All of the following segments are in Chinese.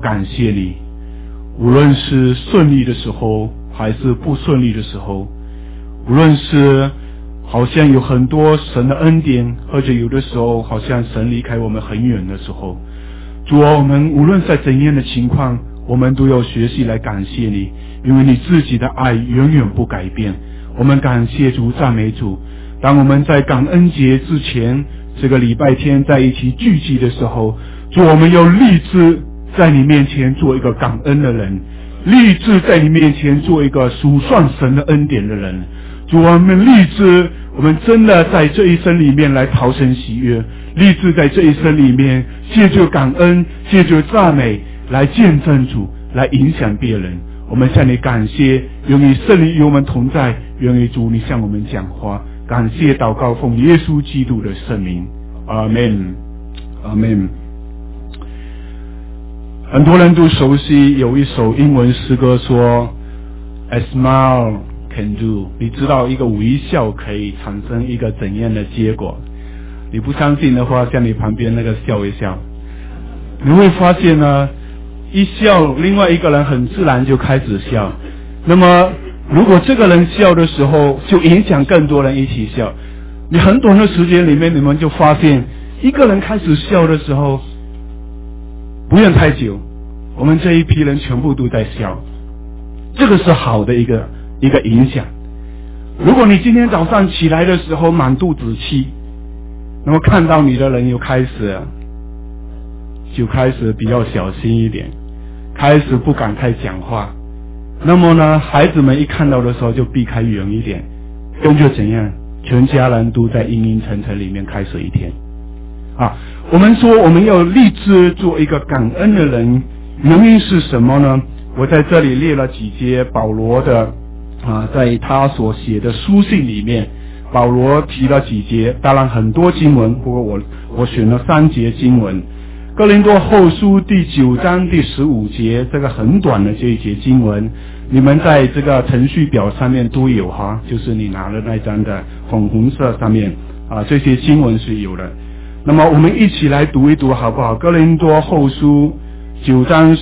感谢你，无论是顺利的时候还是不顺利的时候，无论是好像有很多神的恩典，或者有的时候好像神离开我们很远的时候，主啊，我们无论在怎样的情况，我们都要学习来感谢你，因为你自己的爱永远不改变。我们感谢主，赞美主。当我们在感恩节之前这个礼拜天在一起聚集的时候，主，我们要立志在你面前做一个感恩的人，立志在你面前做一个数算神的恩典的人。主，我们立志，我们真的在这一生里面来讨神喜悦，立志在这一生里面借着感恩，借着赞美来见证主，来影响别人。我们向你感谢，愿你圣灵与我们同在，愿你主你向我们讲话。感谢祷告奉耶稣基督的圣名，阿们，阿们。很多人都熟悉有一首英文诗歌说 A smile can do， 你知道一个微笑可以产生一个怎样的结果？你不相信的话，向你旁边那个笑一笑，你会发现呢，一笑另外一个人很自然就开始笑。那么如果这个人笑的时候，就影响更多人一起笑。你很短的时间里面，你们就发现一个人开始笑的时候，不用太久，我们这一批人全部都在笑。这个是好的一个影响。如果你今天早上起来的时候满肚子气，那么看到你的人就开始比较小心一点，开始不敢太讲话。那么呢，孩子们一看到的时候就避开远一点，跟着怎样，全家人都在阴阴沉沉里面开始一天。我们说我们要立志做一个感恩的人，原因是什么呢？我在这里列了几节保罗的在他所写的书信里面，保罗提了几节，当然很多经文，不过我选了3节经文。哥林多后书第9章第15节，这个很短的这一节经文，你们在这个程序表上面都有就是你拿的那张的粉红色上面这些经文是有的。那么我们一起来读一读好不好？哥林多后书9章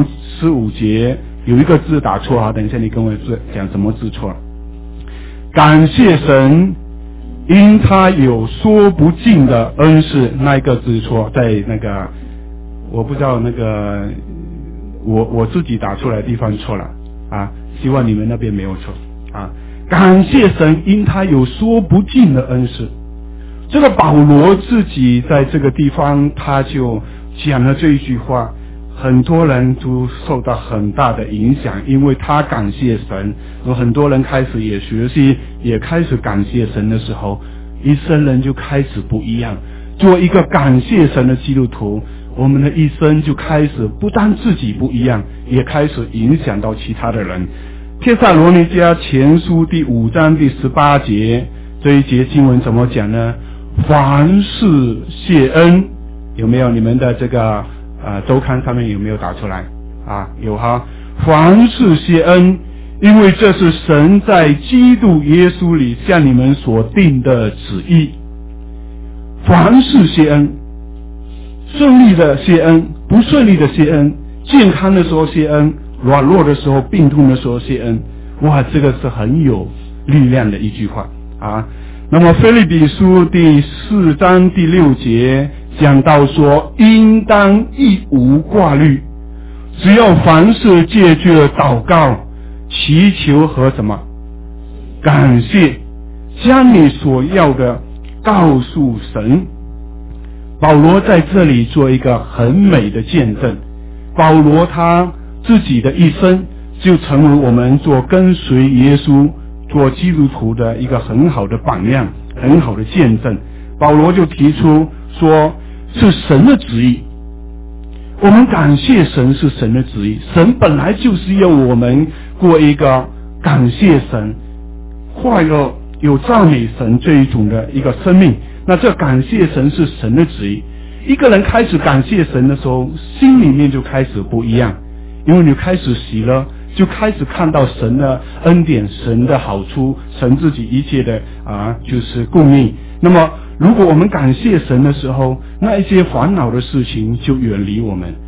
15节有一个字打错等一下你跟我讲什么字错。感谢神，因他有说不尽的恩赐，那一个字错，在那个我不知道那个我自己打出来的地方错了希望你们那边没有错感谢神，因他有说不尽的恩赐。这个保罗自己在这个地方他就讲了这一句话，很多人都受到很大的影响，因为他感谢神，有很多人开始也学习，也开始感谢神的时候，一生人就开始不一样。做一个感谢神的基督徒，我们的一生就开始不但自己不一样，也开始影响到其他的人。帖撒罗尼迦前书第5章第18节，这一节经文怎么讲呢？凡事谢恩，有没有？你们的这个周刊上面有没有打出来有凡事谢恩，因为这是神在基督耶稣里向你们所定的旨意。凡事谢恩，顺利的谢恩，不顺利的谢恩，健康的时候谢恩，软弱的时候，病痛的时候谢恩。哇，这个是很有力量的一句话那么腓立比书第4章第6节讲到说，应当一无挂虑，只要凡事借着祷告、祈求和什么感谢，将你所要的告诉神。保罗在这里做一个很美的见证，保罗他自己的一生就成为我们做跟随耶稣做基督徒的一个很好的榜样，很好的见证。保罗就提出说，是神的旨意，我们感谢神是神的旨意，神本来就是要我们过一个感谢神、快乐、有赞美神这一种的一个生命。那这感谢神是神的旨意，一个人开始感谢神的时候，心里面就开始不一样，因为你开始喜乐，就开始看到神的恩典、神的好处、神自己一切的就是供应。那么如果我们感谢神的时候，那一些烦恼的事情就远离我们。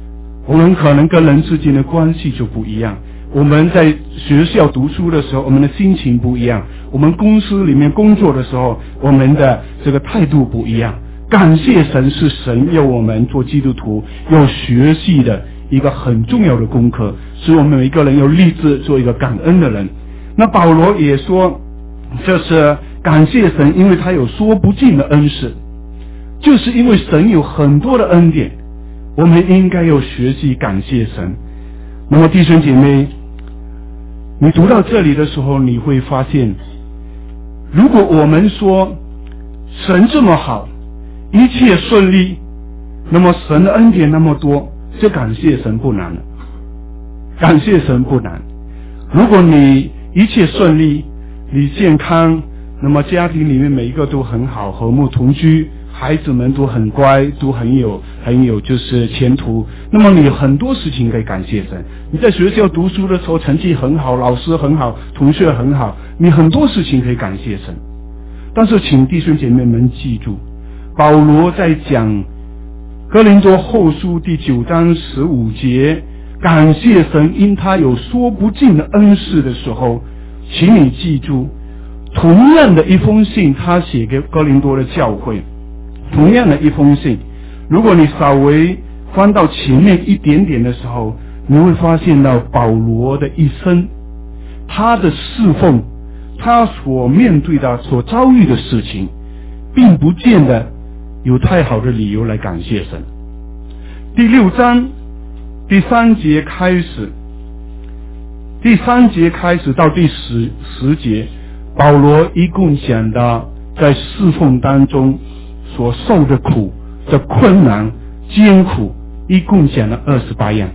我们可能跟人之间的关系就不一样。我们在学校读书的时候，我们的心情不一样；我们公司里面工作的时候，我们的这个态度不一样。感谢神是神要我们做基督徒要学习的一个很重要的功课，是我们每一个人要立志做一个感恩的人。那保罗也说，就是感谢神，因为他有说不尽的恩赐，就是因为神有很多的恩典，我们应该要学习感谢神。那么弟兄姐妹，你读到这里的时候，你会发现，如果我们说神这么好，一切顺利，那么神的恩典那么多，这感谢神不难了。感谢神不难。如果你一切顺利，你健康，那么家庭里面每一个都很好，和睦同居，孩子们都很乖，都很有就是前途，那么你很多事情可以感谢神。你在学校读书的时候成绩很好，老师很好，同学很好，你很多事情可以感谢神。但是请弟兄姐妹们记住，保罗在讲哥林多后书第9章15节感谢神因他有说不尽的恩赐的时候，请你记住，同样的一封信他写给哥林多的教会，同样的一封信，如果你稍微翻到前面一点点的时候，你会发现到保罗的一生，他的侍奉，他所面对的所遭遇的事情，并不见得有太好的理由来感谢神。第6章第3节开始，第3节开始到第10节，保罗一共讲到在侍奉当中所受的苦的困难艰苦，一共讲了28样，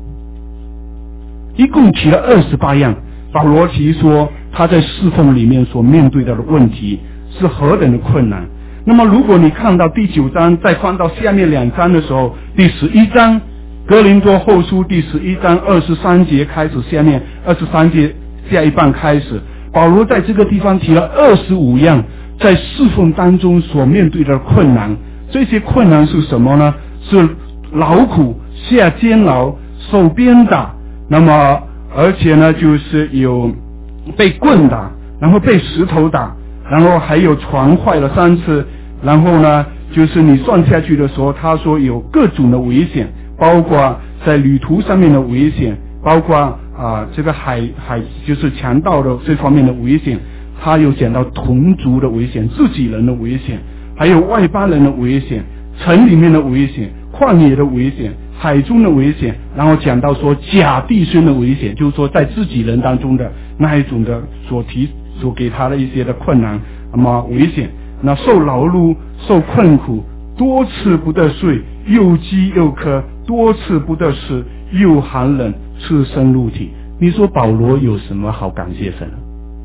一共提了28样。保罗提说他在侍奉里面所面对到的问题是何等的困难。那么如果你看到第9章，再翻到下面2章的时候，第11章哥林多后书第11章23节开始，下面23节下一半开始，保罗在这个地方提了25样在侍奉当中所面对的困难。这些困难是什么呢？是劳苦、下监牢、受鞭打，那么而且呢就是有被棍打，然后被石头打，然后还有船坏了3次，然后呢就是你算下去的时候，他说有各种的危险，包括在旅途上面的危险，包括这个海就是强盗的这方面的危险，他有讲到同族的危险，自己人的危险，还有外邦人的危险，城里面的危险，旷野的危险，海中的危险，然后讲到说假弟兄的危险，就是说在自己人当中的那一种的所给他的一些的困难，那么危险，那受劳碌、受困苦，多次不得睡，又饥又渴，多次不得吃，又寒冷，赤身露体。你说保罗有什么好感谢神？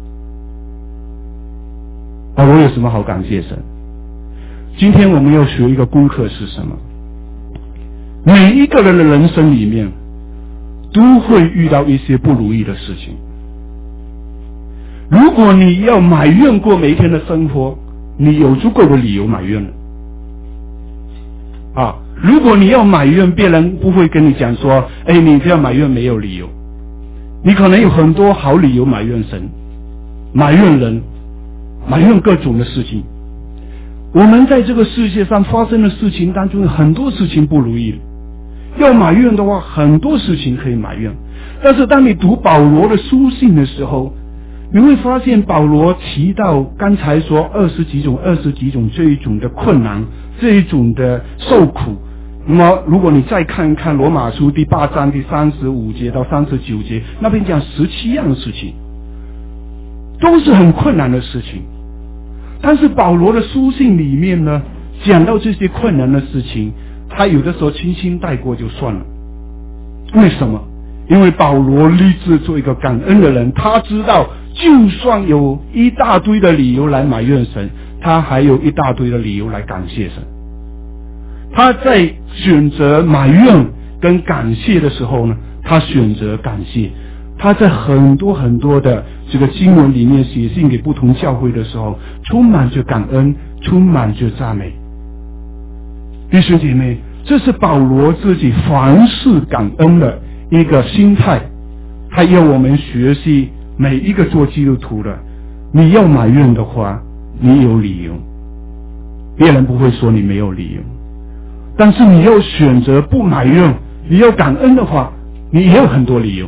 保罗有什么好感谢神？今天我们要学一个功课是什么？每一个人的人生里面都会遇到一些不如意的事情。如果你要埋怨过每一天的生活，你有足够的理由埋怨了。如果你要埋怨，别人不会跟你讲说，你这样埋怨没有理由。你可能有很多好理由埋怨神、埋怨人、埋怨各种的事情。我们在这个世界上发生的事情当中，很多事情不如意，要埋怨的话，很多事情可以埋怨。但是当你读保罗的书信的时候，你会发现保罗提到刚才说20几种这一种的困难，这一种的受苦。那么如果你再看一看罗马书第8章第35节到39节，那边讲17样事情，都是很困难的事情。但是保罗的书信里面呢，讲到这些困难的事情，他有的时候轻轻带过就算了。为什么？因为保罗立志做一个感恩的人，他知道就算有一大堆的理由来埋怨神，他还有一大堆的理由来感谢神。他在选择埋怨跟感谢的时候呢，他选择感谢。他在很多的这个经文里面写信给不同教会的时候，充满着感恩，充满着赞美。弟兄姐妹， 这是保罗自己凡事感恩的一个心态。他要我们学习，每一个做基督徒的，你要埋怨的话，你有理由，别人不会说你没有理由。但是你要选择不埋怨，你要感恩的话，你也有很多理由。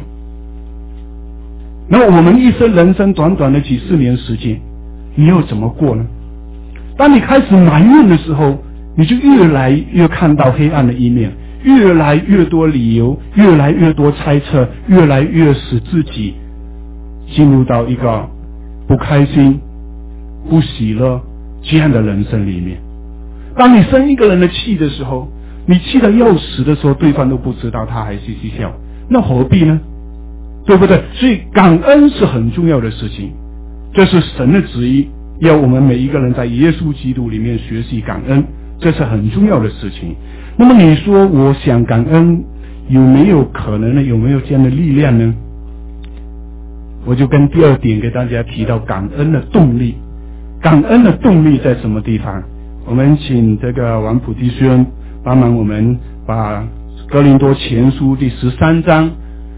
那我们一生人生短短的几十年时间，你要怎么过呢？当你开始埋怨的时候，你就越来越看到黑暗的一面，越来越多理由，越来越多猜测，越来越使自己进入到一个不开心、不喜乐这样的人生里面。当你生一个人的气的时候，你气得要死的时候，对方都不知道，他还嘻嘻笑，那何必呢？对不对？所以感恩是很重要的事情，这是神的旨意，要我们每一个人在耶稣基督里面学习感恩，这是很重要的事情。那么你说我想感恩，有没有可能呢？有没有这样的力量呢？我就跟第二点给大家提到感恩的动力。感恩的动力在什么地方？我们请这个王普弟兄帮忙我们把哥林多前书第13章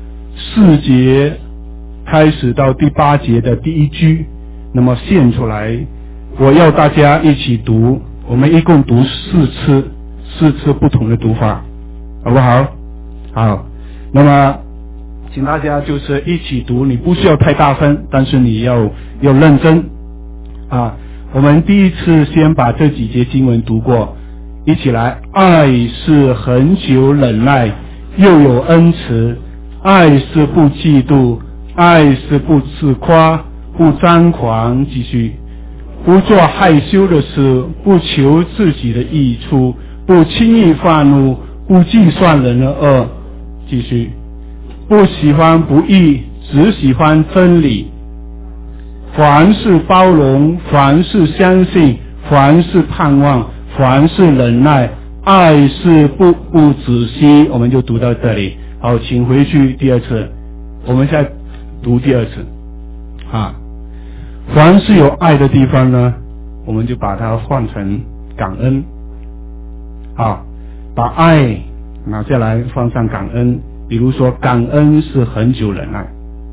4节开始到第8节的第一句，那么献出来，我要大家一起读，我们一共读4次不同的读法，好不好？好，那么请大家就是一起读，你不需要太大声，但是你要认真啊。我们第一次先把这几节经文读过，一起来。爱是恒久忍耐，又有恩慈；爱是不嫉妒，爱是不自夸，不张狂。继续，不做害羞的事，不求自己的益处，不轻易发怒，不计算人的恶。继续，不喜欢不义，只喜欢真理。凡事包容，凡事相信，凡事盼望，凡事忍耐，爱是不止息。我们就读到这里。好，请回去第二次，我们现在读第二次啊。凡是有爱的地方呢，我们就把它换成感恩啊，把爱拿下来放上感恩。比如说感恩是恒久忍耐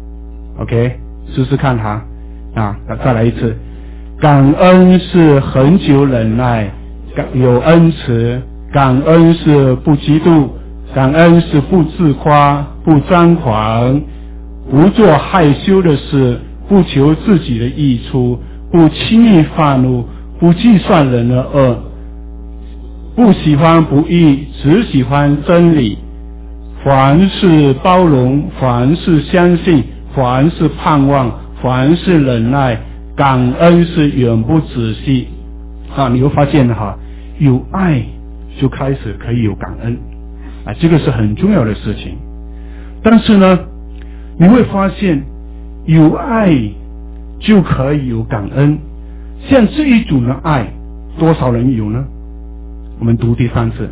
，OK， 试试看哈啊，再来一次，感恩是恒久忍耐，有恩慈，感恩是不嫉妒，感恩是不自夸，不张狂，不做害羞的事，不求自己的益处，不轻易发怒，不计算人的恶，不喜欢不义，只喜欢真理。凡事包容，凡事相信，凡事盼望，凡事忍耐，感恩是永不止息啊！你会发现哈，有爱就开始可以有感恩啊，这个是很重要的事情。但是呢，你会发现有爱就可以有感恩，像这一种的爱，多少人有呢？我们读第3次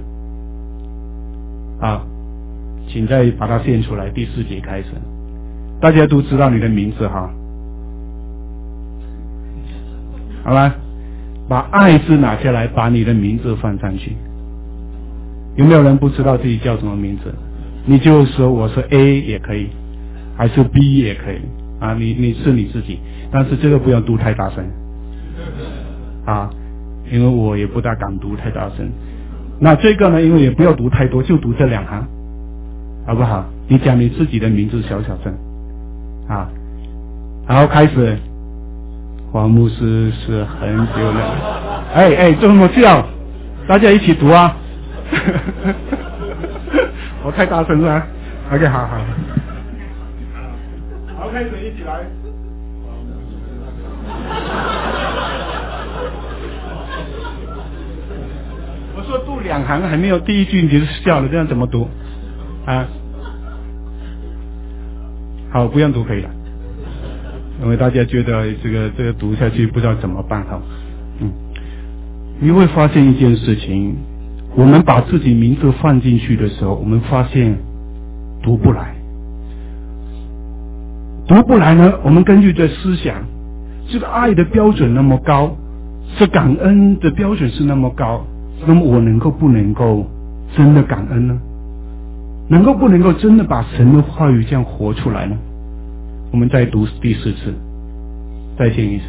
啊，请再把它献出来。第4节开始，大家都知道你的名字哈。好吧，把爱字拿下来，把你的名字放上去。有没有人不知道自己叫什么名字？你就说我是 A 也可以，还是 B 也可以啊，你是你自己，但是这个不要读太大声啊，因为我也不大敢读太大声。那这个呢，因为也不要读太多，就读这2行，好不好？你讲你自己的名字小小声啊，然后开始。黄牧师是很久了，这么叫，大家一起读啊！我太大声了 ，OK， 好，开始一起来。我说读2行还没有第一句你就笑了，这样怎么读啊？好，不用读可以了。因为大家觉得这个读下去不知道怎么办哈，你会发现一件事情，我们把自己名字放进去的时候，我们发现读不来呢，我们根据这思想，这个爱的标准那么高，这感恩的标准是那么高，那么我不能够真的感恩呢？不能够真的把神的话语这样活出来呢？我们再读第4次，再听一次。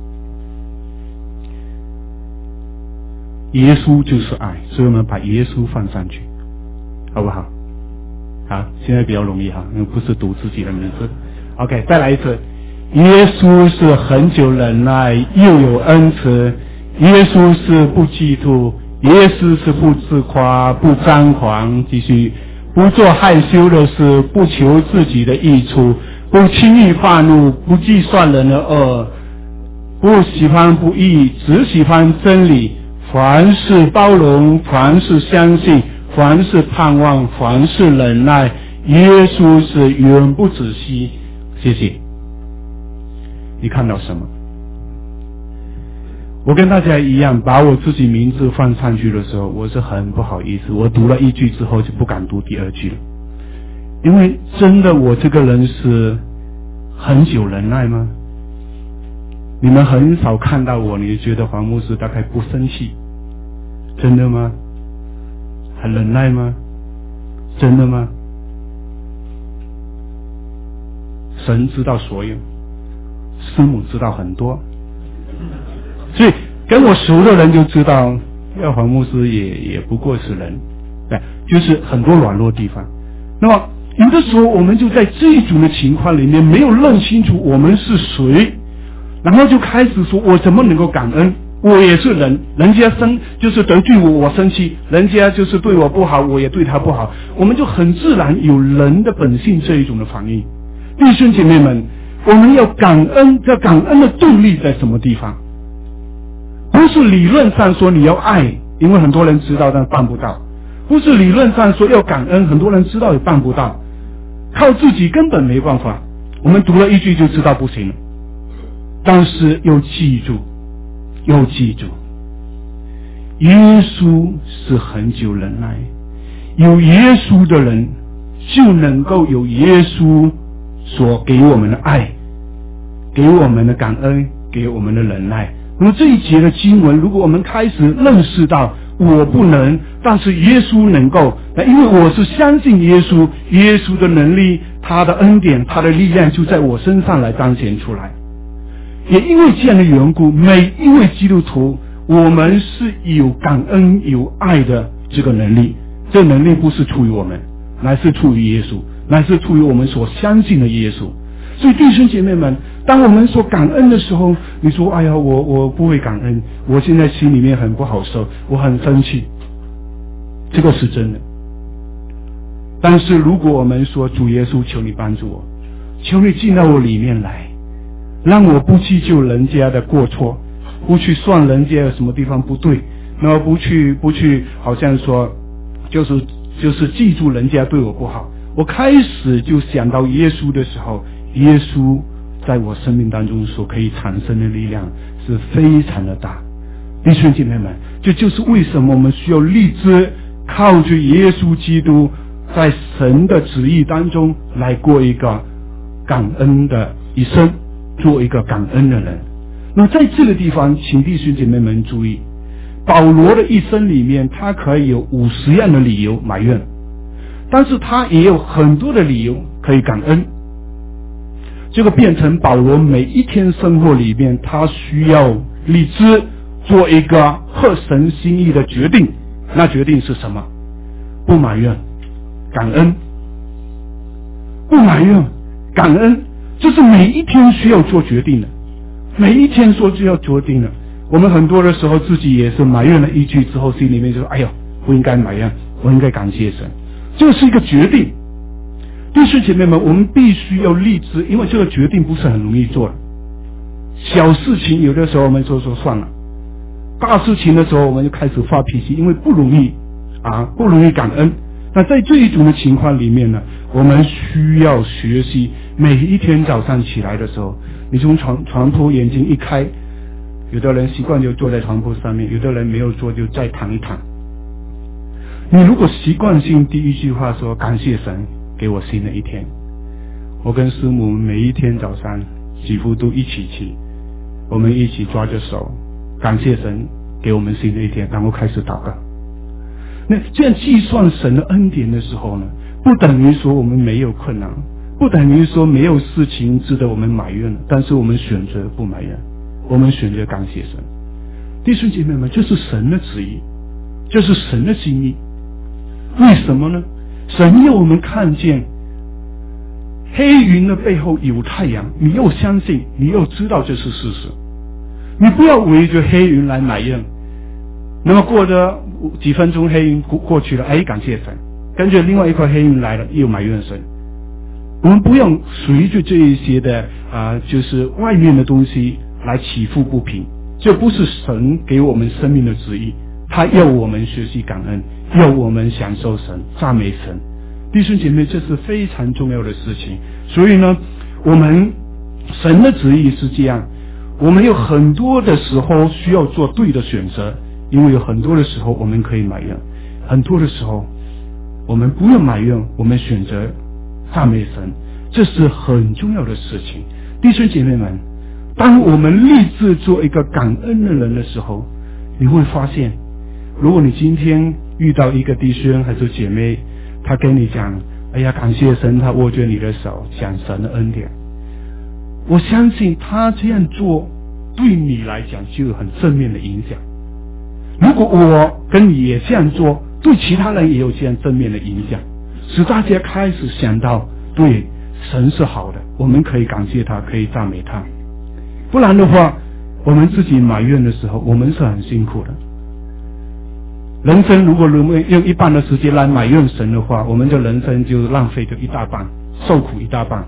耶稣就是爱，所以我们把耶稣放上去，好不好？好，现在比较容易哈，因为不是读自己的名字。OK， 再来一次。耶稣是恒久忍耐，又有恩慈。耶稣是不嫉妒，耶稣是不自夸，不张狂。继续，不做害羞的事，不求自己的益处，不轻易发怒，不计算人的恶，不喜欢不义，只喜欢真理。凡事包容，凡事相信，凡事盼望，凡事忍耐。耶稣是永不止息。谢谢。你看到什么？我跟大家一样，把我自己名字放上去的时候，我是很不好意思。我读了1句之后就不敢读第2句了，因为真的我这个人是很久忍耐吗？你们很少看到我，你觉得黄牧师大概不生气，真的吗？很忍耐吗？真的吗？神知道所有，师母知道很多，所以跟我熟的人就知道，黄牧师也不过是人，对，就是很多软弱地方。那么有的时候我们就在这种的情况里面没有认清楚我们是谁，然后就开始说我怎么能够感恩？我也是人，人家就是得罪我，我生气；人家就是对我不好，我也对他不好。我们就很自然有人的本性这一种的反应。弟兄姐妹们，我们要感恩，这感恩的动力在什么地方？不是理论上说你要爱，因为很多人知道但办不到；不是理论上说要感恩，很多人知道也办不到，靠自己根本没办法。我们读了1句就知道不行了，但是要记住，耶稣是恒久忍耐，有耶稣的人就能够有耶稣所给我们的爱，给我们的感恩，给我们的忍耐。那么这一节的经文，如果我们开始认识到我不能，但是耶稣能够，那因为我是相信耶稣，耶稣的能力，他的恩典，他的力量就在我身上来彰显出来。也因为这样的缘故，每一位基督徒，我们是有感恩有爱的这个能力。这能力不是出于我们，乃是出于耶稣，乃是出于我们所相信的耶稣。所以弟兄姐妹们，当我们说感恩的时候，你说哎呀我不会感恩，我现在心里面很不好受，我很生气，这个是真的。但是如果我们说主耶稣，求你帮助我，求你进到我里面来，让我不去救人家的过错，不去算人家有什么地方不对，然后不去好像说就是记住人家对我不好。我开始就想到耶稣的时候，耶稣在我生命当中所可以产生的力量是非常的大。弟兄姐妹们，这就是为什么我们需要立志靠着耶稣基督在神的旨意当中来过一个感恩的一生，做一个感恩的人。那在这个地方请弟兄姐妹们注意，保罗的一生里面他可以有50样的理由埋怨，但是他也有很多的理由可以感恩。这个变成保罗每一天生活里面他需要立志做一个合神心意的决定。那决定是什么？不埋怨，感恩。不埋怨，感恩，这是每一天需要做决定的，每一天说就要决定的。我们很多的时候自己也是埋怨了一句之后，心里面就说哎呦不应该埋怨，我应该感谢神。这是一个决定。弟兄姐妹们，我们必须要立志，因为这个决定不是很容易做的。小事情有的时候我们说算了，大事情的时候我们就开始发脾气，因为不容易感恩。那在这一种的情况里面呢，我们需要学习，每一天早上起来的时候，你从床铺眼睛一开，有的人习惯就坐在床铺上面，有的人没有坐就再躺一躺。你如果习惯性第一句话说感谢神给我新的一天，我跟师母每一天早上几乎都一起去，我们一起抓着手感谢神给我们新的一天，然后开始祷告。 那这样计算神的恩典的时候呢，不等于说我们没有困难，不等于说没有事情值得我们埋怨，但是我们选择不埋怨，我们选择感谢神。弟兄姐妹们，这是神的旨意，这是神的心意。为什么呢？神要我们看见黑云的背后有太阳，你要相信，你要知道这是事实。你不要围着黑云来埋怨，那么过了几分钟黑云过去了，感谢神，跟着另外一块黑云来了，又埋怨神。我们不要随着这一些的就是外面的东西来起伏不平，这不是神给我们生命的旨意。他要我们学习感恩，要我们享受神，赞美神。弟兄姐妹，这是非常重要的事情。所以呢，我们神的旨意是这样，我们有很多的时候需要做对的选择，因为有很多的时候我们可以埋怨，很多的时候我们不要埋怨，我们选择赞美神，这是很重要的事情。弟兄姐妹们，当我们立志做一个感恩的人的时候，你会发现，如果你今天遇到一个弟兄还是姐妹，他跟你讲，感谢神，他握着你的手，讲神的恩典，我相信他这样做对你来讲就有很正面的影响。如果我跟你也这样做，对其他人也有这样正面的影响，使大家开始想到，对，神是好的，我们可以感谢他，可以赞美他。不然的话，我们自己埋怨的时候，我们是很辛苦的。人生如果用一半的时间来埋怨神的话，我们的人生就浪费掉一大半，受苦一大半，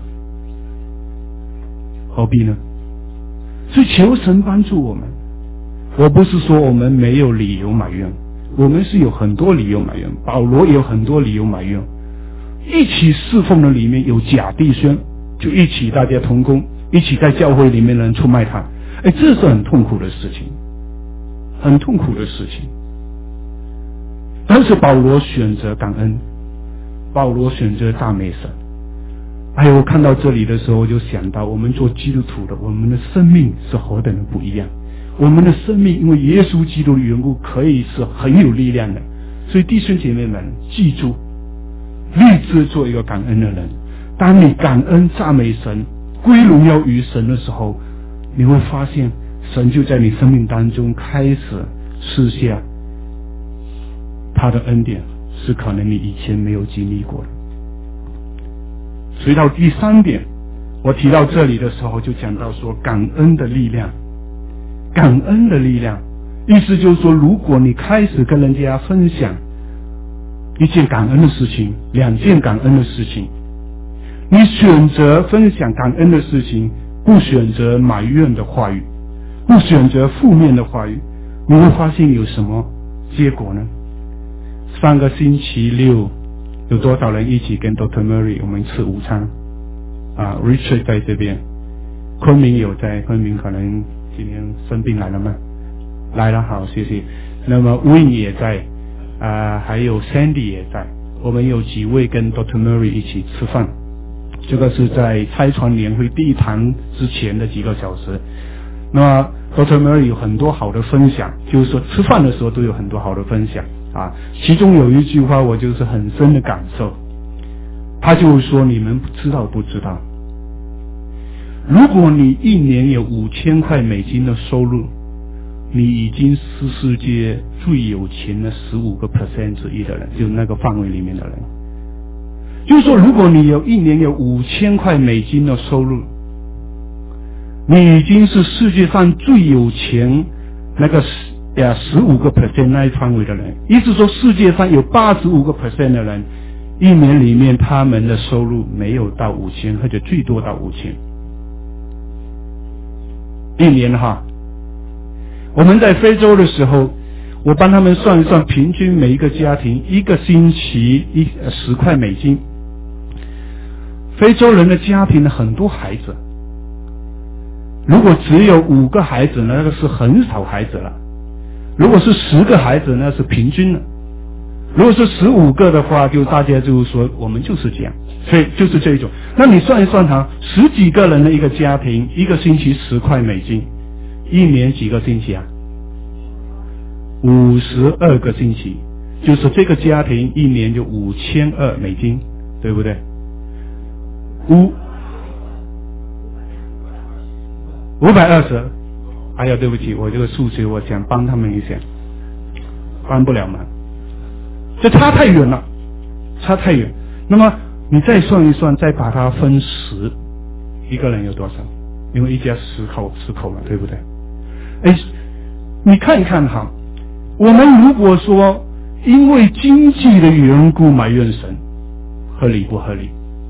何必呢？所以求神帮助我们。我不是说我们没有理由埋怨，我们是有很多理由埋怨，保罗也有很多理由埋怨。一起侍奉的里面有假弟兄，就一起大家同工，一起在教会里面的人出卖他，这是很痛苦的事情，很痛苦的事情。但是保罗选择感恩，保罗选择赞美神。我看到这里的时候，我就想到我们做基督徒的，我们的生命是何等的不一样。我们的生命因为耶稣基督的缘故，可以是很有力量的。所以弟兄姐妹们，记住，立志做一个感恩的人。当你感恩赞美神，归荣耀于神的时候，你会发现神就在你生命当中开始赐下他的恩典，是可能你以前没有经历过的。所以到第三点，我提到这里的时候就讲到说感恩的力量。感恩的力量，意思就是说，如果你开始跟人家分享一件感恩的事情，两件感恩的事情，你选择分享感恩的事情，不选择埋怨的话语，不选择负面的话语，你会发现有什么结果呢？上个星期六有多少人一起跟 Dr. Murray 我们吃午餐？Richard 在这边，昆明有在，昆明可能今天生病来了吗？来了，好，谢谢。那么 Win 也在，还有 Sandy 也在，我们有几位跟 Dr. Murray 一起吃饭。这个是在拆船年会第一堂之前的几个小时。那么 Dr. Murray 有很多好的分享，就是说吃饭的时候都有很多好的分享其中有一句话我就是很深的感受，他就是说，你们知道不知道，如果你一年有5000块美金的收入，你已经是世界最有钱的15% 之一的人，就那个范围里面的人。就是说，如果你一年有5000块美金的收入，你已经是世界上最有钱那个15% 那一范围的人。意思说，世界上有85% 的人，一年里面他们的收入没有到5000，或者最多到5000。一年我们在非洲的时候，我帮他们算一算，平均每一个家庭一个星期10块美金。非洲人的家庭很多孩子，如果只有5个孩子，那个是很少孩子了；如果是10个孩子，那是平均了；如果是15个的话，就大家就说我们就是这样，所以就是这一种。那你算一算10几个人的一个家庭，一个星期10块美金，一年几个星期啊？52个星期， 就是这个家庭一年就$5200，对不对？520。哎呀，对不起，我这个数学我想帮他们一下，帮不了忙，这差太远了，差太远。那么你再算一算，再把它分10，一个人有多少？因为一家10口嘛，对不对？哎，你看一看哈，我们如果说因为经济的缘故埋怨神，合理不合理？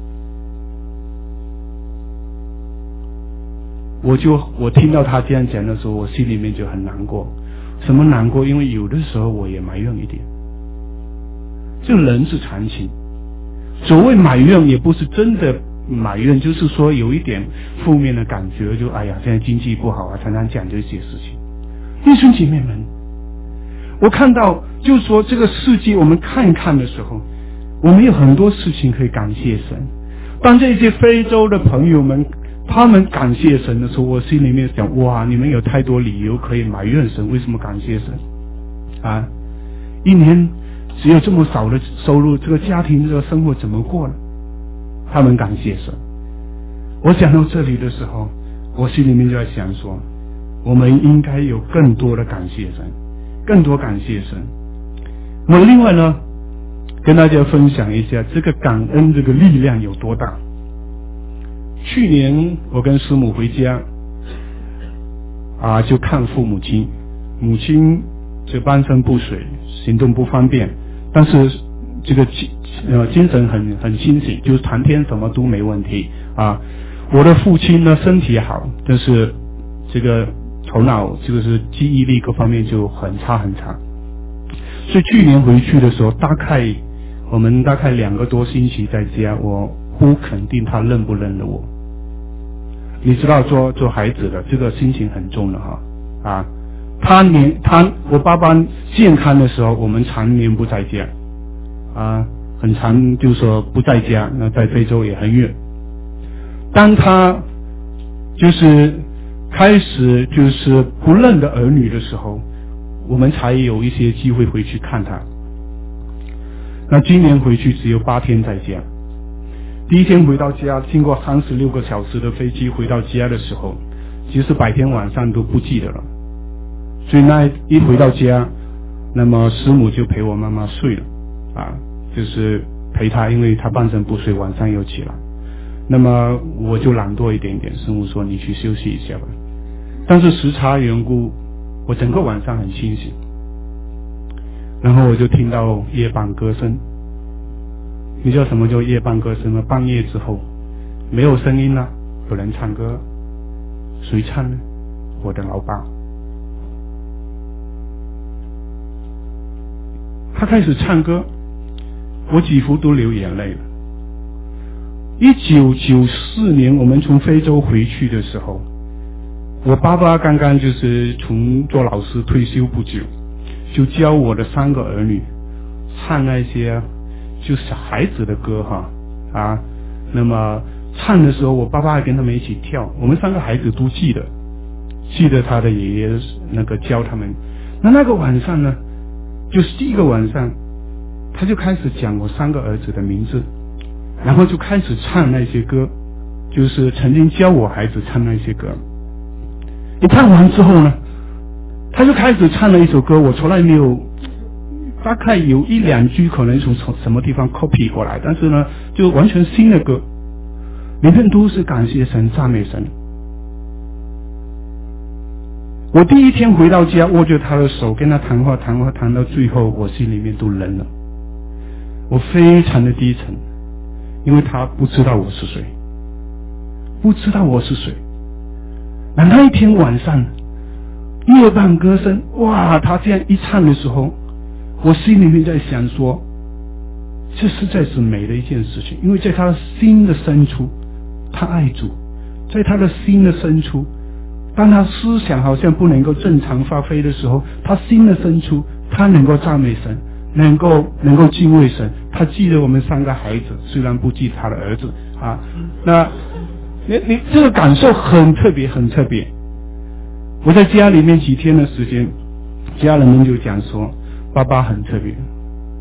我听到他这样讲的时候，我心里面就很难过。什么难过？因为有的时候我也埋怨一点。这人是常情，所谓埋怨也不是真的埋怨，就是说有一点负面的感觉，就哎呀，现在经济不好啊，常常讲这些事情。弟兄姐妹们，我看到就是说这个世界我们看一看的时候，我们有很多事情可以感谢神。当这些非洲的朋友们他们感谢神的时候，我心里面想，哇，你们有太多理由可以埋怨神，为什么感谢神啊？一年只有这么少的收入，这个家庭这个生活怎么过呢？他们感谢神。我讲到这里的时候，我心里面就在想说，我们应该有更多的感谢神，更多感谢神。我另外呢，跟大家分享一下这个感恩这个力量有多大。去年我跟师母回家就看父母亲，母亲这半身不遂，行动不方便，但是这个精神很清醒，就是谈天什么都没问题啊。我的父亲呢身体好，但是这个头脑就是记忆力各方面就很差很差。所以去年回去的时候，我们大概2个多星期在家，我不肯定他认不认得我。你知道做孩子的这个心情很重的哈我爸爸健康的时候，我们常年不在家很常就说不在家，那在非洲也很远。当他就是开始就是不认得儿女的时候，我们才有一些机会回去看他。那今年回去只有8天在家。第一天回到家，经过36个小时的飞机回到家的时候，其实白天晚上都不记得了。所以那一回到家，那么师母就陪我妈妈睡了就是陪她，因为她半身不遂，晚上又起来。那么我就懒惰一点点，师母说你去休息一下吧。但是时差缘故，我整个晚上很清醒。然后我就听到夜半歌声。你知道什么叫夜半歌声吗？半夜之后没有声音了，有人唱歌。谁唱呢？我的老爸。他开始唱歌，我几乎都流眼泪了。1994年我们从非洲回去的时候，我爸爸刚刚就是从做老师退休不久，就教我的3个儿女唱那些就小孩子的歌那么唱的时候，我爸爸还跟他们一起跳，我们3个孩子都记得他的爷爷那个教他们。那个晚上呢，就是第一个晚上，他就开始讲我3个儿子的名字，然后就开始唱那些歌，就是曾经教我孩子唱那些歌。一唱完之后呢，他就开始唱了一首歌，我从来没有，大概有1-2句可能从什么地方 copy 过来，但是呢，就完全新的歌，里面都是感谢神、赞美神。我第一天回到家，握着他的手跟他谈话谈到最后，我心里面都冷了，我非常的低沉，因为他不知道我是谁，那一天晚上夜半歌声，哇，他这样一唱的时候，我心里面在想说，这实在是美的一件事情，因为在他的心的深处他爱主，在他的心的深处，当他思想好像不能够正常发挥的时候，他心的深处他能够赞美神，能够敬畏神。他记得我们3个孩子，虽然不记得他的儿子那你这个感受很特别很特别。我在家里面几天的时间，家人们就讲说爸爸很特别，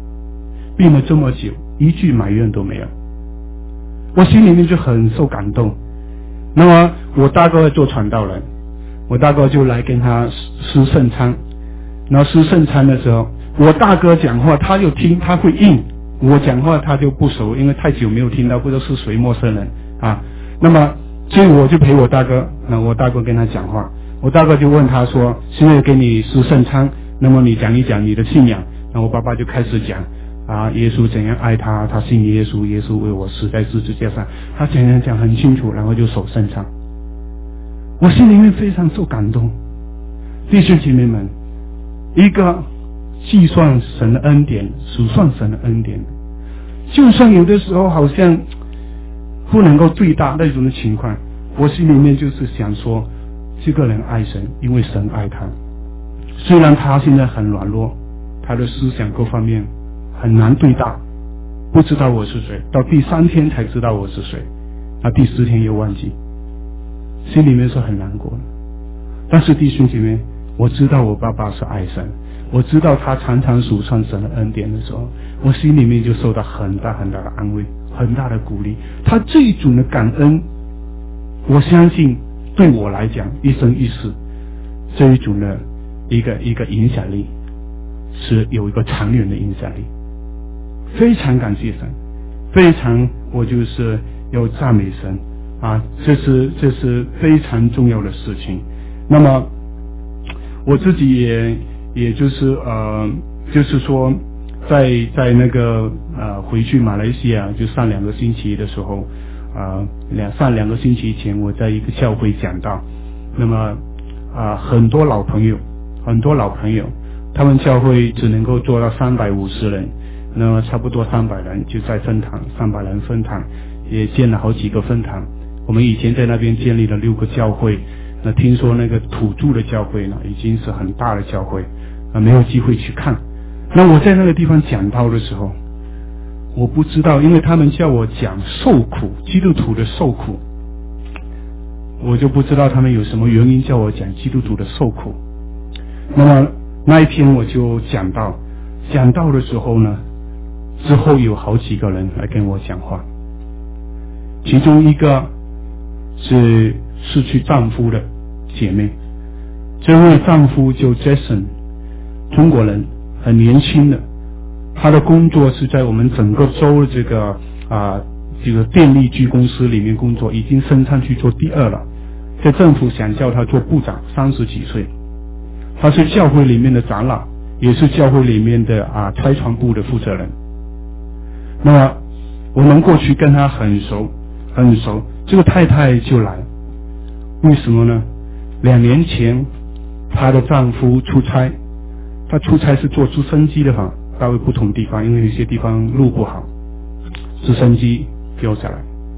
病了这么久，一句埋怨都没有。我心里面就很受感动。那么我大哥做传道人，我大哥就来跟他施圣餐。然后施圣餐的时候，我大哥讲话他就听，他会应；我讲话他就不熟，因为太久没有听到，不知道是谁陌生人啊。那么所以我就陪我大哥，那我大哥跟他讲话，我大哥就问他说：“现在给你施圣餐，那么你讲一讲你的信仰。”然后我爸爸就开始讲耶稣怎样爱他，他信耶稣，耶稣为我死在十字架上，他怎样讲很清楚，然后就守圣餐。我心里面非常受感动。弟兄姐妹们，一个计算神的恩典，数算神的恩典，就算有的时候好像不能够最大那种的情况，我心里面就是想说，这个人爱神，因为神爱他。虽然他现在很软弱，他的思想各方面很难对大，不知道我是谁，到第3天才知道我是谁，第10天又忘记，心里面是很难过的。但是弟兄姐妹，我知道我爸爸是爱神，我知道他常常数算神的恩典的时候，我心里面就受到很大很大的安慰，很大的鼓励。他这种的感恩，我相信对我来讲一生一世这一种的一个影响力是有一个长远的影响力。非常感谢神，非常我就是要赞美神这是非常重要的事情。那么我自己也就是就是说在那个回去马来西亚就上2个星期的时候上2个星期前我在一个教会讲道。那么很多老朋友他们教会只能够做到350人，那么差不多300人就在分堂，300人分堂，也建了好几个分堂。我们以前在那边建立了6个教会，那听说那个土著的教会呢已经是很大的教会，没有机会去看。那我在那个地方讲道的时候，我不知道，因为他们叫我讲受苦，基督徒的受苦，我就不知道他们有什么原因叫我讲基督徒的受苦。那么那一天我就讲道的时候呢，之后有好几个人来跟我讲话，其中一个是失去丈夫的姐妹，这位丈夫就 Jason， 中国人，很年轻的，他的工作是在我们整个州的这个电力局公司里面工作，已经升上去做第2了，在政府想叫他做部长，30几岁。他是教会里面的长老，也是教会里面的差传部的负责人。那么我们过去跟他很熟，这个太太就来，为什么呢？2年前她的丈夫出差，她出差是坐直升机的到不同地方，因为有些地方路不好，直升机掉下来，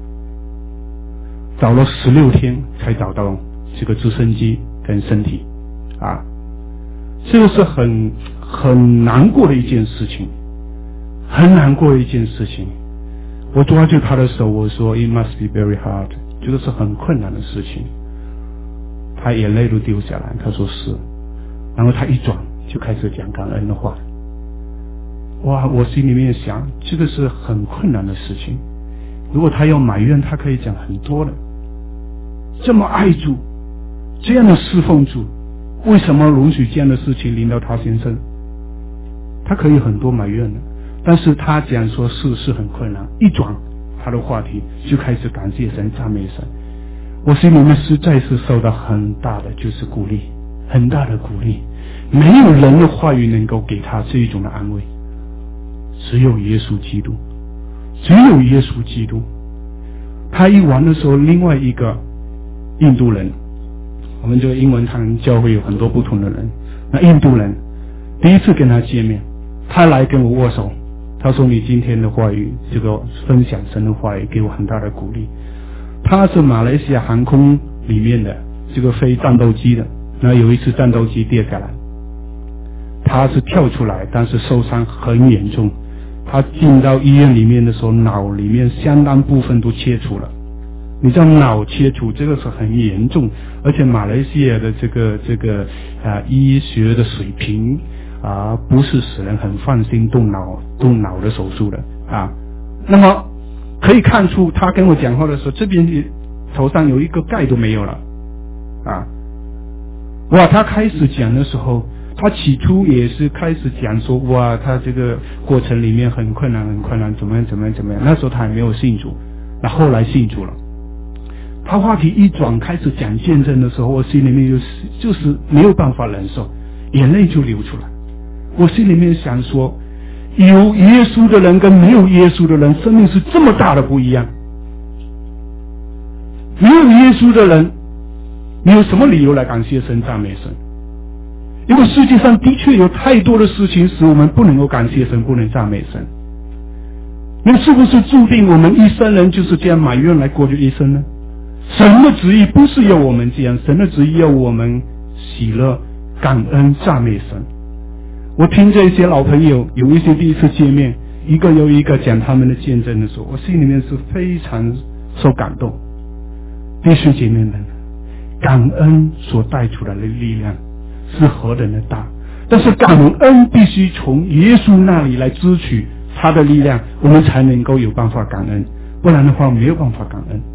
找了16天才找到这个直升机跟身体这个是很难过的一件事情，很难过的一件事情。我抓住他的手，我说 It must be very hard， 这个是很困难的事情。他眼泪都丢下来，他说是，然后他一转就开始讲感恩的话。哇，我心里面想，这个是很困难的事情，如果他要埋怨，他可以讲很多的。这么爱主，这样的侍奉主，为什么容许这样的事情临到他先生？他可以很多埋怨的，但是他讲说是很困难，一转他的话题就开始感谢神，赞美神。我心里面实在是受到很大的就是鼓励，很大的鼓励。没有人的话语能够给他这一种的安慰，只有耶稣基督，只有耶稣基督。他一完的时候，另外一个印度人，我们这个英文堂教会有很多不同的人，那印度人第一次跟他见面，他来跟我握手，他说你今天的话语，这个分享神的话语给我很大的鼓励。他是马来西亚航空里面的这个飞战斗机的，那有一次战斗机跌下来，他是跳出来，但是受伤很严重，他进到医院里面的时候，脑里面相当部分都切除了。你知道脑切除这个是很严重，而且马来西亚的这个医学的水平不是使人很放心动脑的手术的啊。那么可以看出他跟我讲话的时候，这边头上有一个盖都没有了啊。哇，他开始讲的时候，他起初也是开始讲说，哇，他这个过程里面很困难，怎么样。那时候他还没有信主，那后来信主了。他话题一转开始讲见证的时候，我心里面就是没有办法忍受，眼泪就流出来。我心里面想说，有耶稣的人跟没有耶稣的人生命是这么大的不一样。没有耶稣的人，你有什么理由来感谢神赞美神？因为世界上的确有太多的事情使我们不能够感谢神，不能赞美神。那是不是注定我们一生人就是这样埋怨来过这一生呢？神的旨意不是要我们这样，神的旨意要我们喜乐、感恩、赞美神。我听这些老朋友，有一些第一次见面，一个又一个讲他们的见证的时候，我心里面是非常受感动。弟兄姐妹们，感恩所带出来的力量是何等的大，但是感恩必须从耶稣那里来支取他的力量，我们才能够有办法感恩，不然的话没有办法感恩。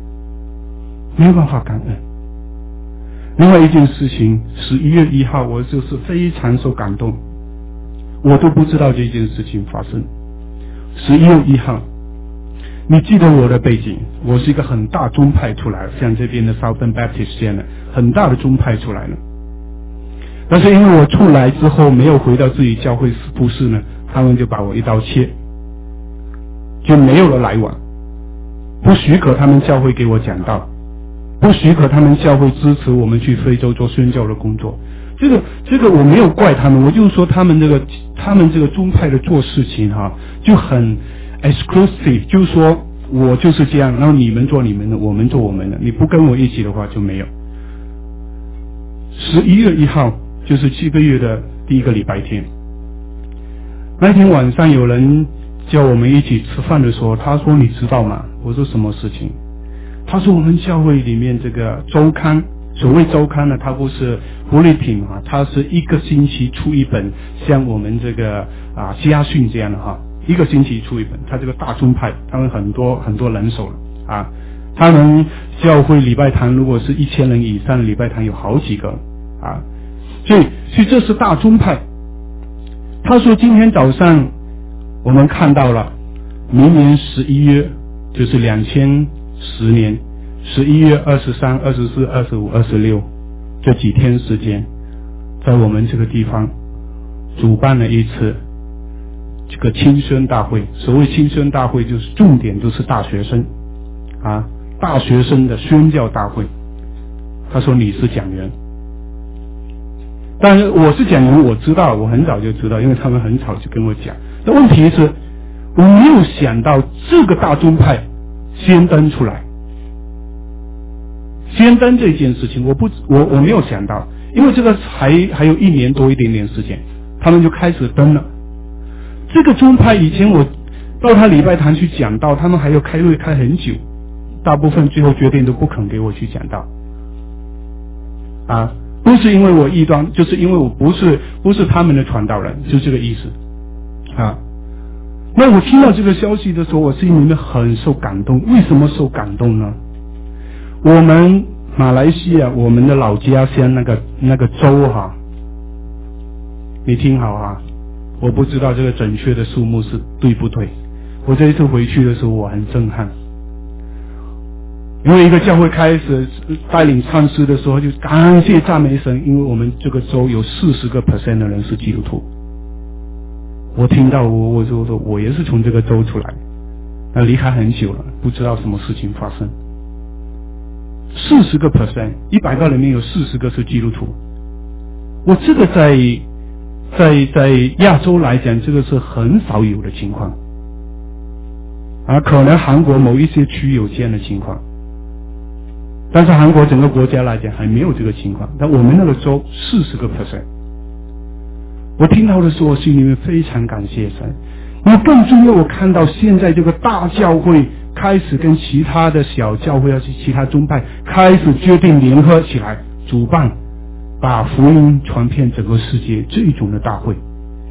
另外一件事情，11月1号我就是非常受感动，我都不知道这件事情发生。11月1号，你记得我的背景，我是一个很大宗派出来，像这边的 Southern Baptist 这样的很大的宗派出来了。但是因为我出来之后没有回到自己教会服侍呢，他们就把我一刀切，就没有了来往，不许可他们教会给我讲道，不许可他们教会支持我们去非洲做宣教的工作。这个我没有怪他们，我就是说他们这个宗派的做事情就很 exclusive， 就是说我就是这样，然后你们做你们的，我们做我们的，你不跟我一起的话就没有。11月1号就是7个月的第一个礼拜天，那天晚上有人叫我们一起吃饭的时候，他说你知道吗？我说什么事情？他说我们教会里面这个周刊，所谓周刊呢，它不是bulletin它是一个星期出一本，像我们这个家训这样的一个星期出一本。他这个大宗派，他们很多人手了他们教会礼拜堂如果是1000人以上的礼拜堂有好几个所以这是大宗派。他说今天早上我们看到了，明年11月就是2010年11月23、24、25、26这几天时间，在我们这个地方主办了一次这个青宣大会。所谓青宣大会就是重点就是大学生大学生的宣教大会。他说你是讲员，但是我是讲员，我知道，我很早就知道，因为他们很早就跟我讲。但问题是我没有想到这个大宗派先登出来，先登这件事情我没有想到，因为这个还有1年多一点点时间，他们就开始登了。这个宗派以前我到他礼拜堂去讲道，他们还要开会开很久，大部分最后决定都不肯给我去讲道不是因为我异端，就是因为我不是他们的传道人，就这个意思那我听到这个消息的时候，我心里面很受感动。为什么受感动呢？我们马来西亚，我们的老家乡那个州你听好我不知道这个准确的数目是对不对。我这一次回去的时候，我很震撼，因为一个教会开始带领唱诗的时候，就感谢赞美神，因为我们这个州有40% 的人是基督徒。我听到我说我也是从这个州出来，那离开很久了，不知道什么事情发生。40% 100个里面有40个是基督徒，我这个在亚洲来讲，这个是很少有的情况可能韩国某一些区有这样的情况，但是韩国整个国家来讲还没有这个情况。但我们那个州40%，我听到的时候，我心里面非常感谢神。那更重要，我看到现在这个大教会开始跟其他的小教会其他宗派开始决定联合起来主办，把福音传遍整个世界这种的大会。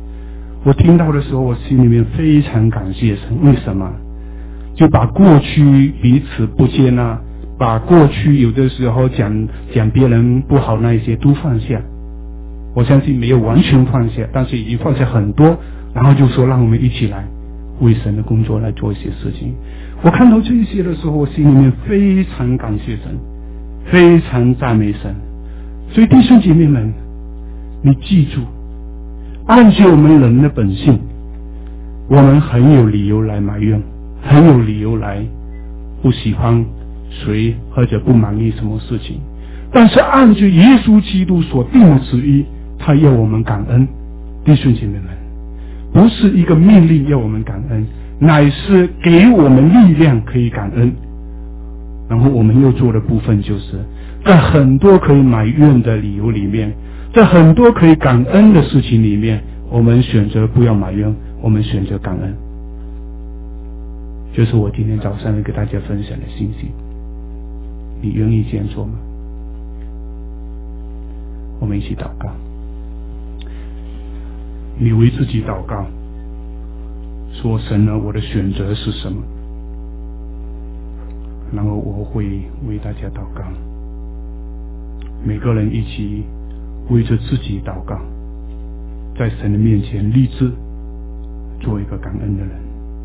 我听到的时候，我心里面非常感谢神。为什么？就把过去彼此不接纳，把过去有的时候讲别人不好那一些都放下。我相信没有完全放下，但是已经放下很多。然后就说让我们一起来为神的工作来做一些事情。我看到这些的时候，我心里面非常感谢神，非常赞美神。所以弟兄姐妹们，你记住，按照我们人的本性，我们很有理由来埋怨，很有理由来不喜欢谁或者不满意什么事情。但是按照耶稣基督所定的旨意，他要我们感恩。弟兄姐妹们，不是一个命令要我们感恩，乃是给我们力量可以感恩。然后我们要做的部分就是在很多可以埋怨的理由里面，在很多可以感恩的事情里面，我们选择不要埋怨，我们选择感恩。就是我今天早上要给大家分享的信息。你愿意这样做吗？我们一起祷告。你为自己祷告，说神啊，我的选择是什么？然后我会为大家祷告。每个人一起为着自己祷告，在神的面前立志做一个感恩的人。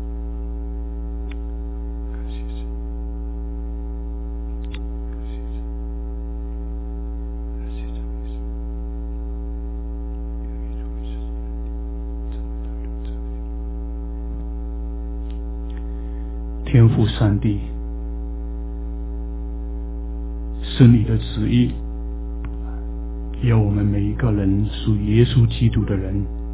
天父上帝，是你的旨意，要我们每一个人属耶稣基督的人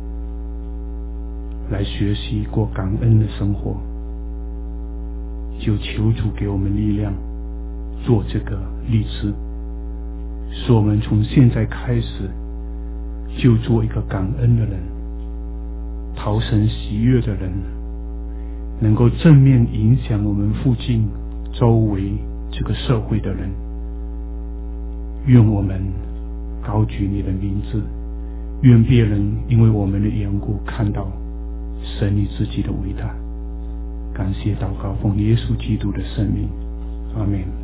来学习过感恩的生活。就求主给我们力量做这个立志，使我们从现在开始就做一个感恩的人，讨神喜悦的人，能够正面影响我们附近周围这个社会的人。愿我们高举你的名字，愿别人因为我们的缘故看到神你自己的伟大。感谢祷告，奉耶稣基督的圣名，阿们。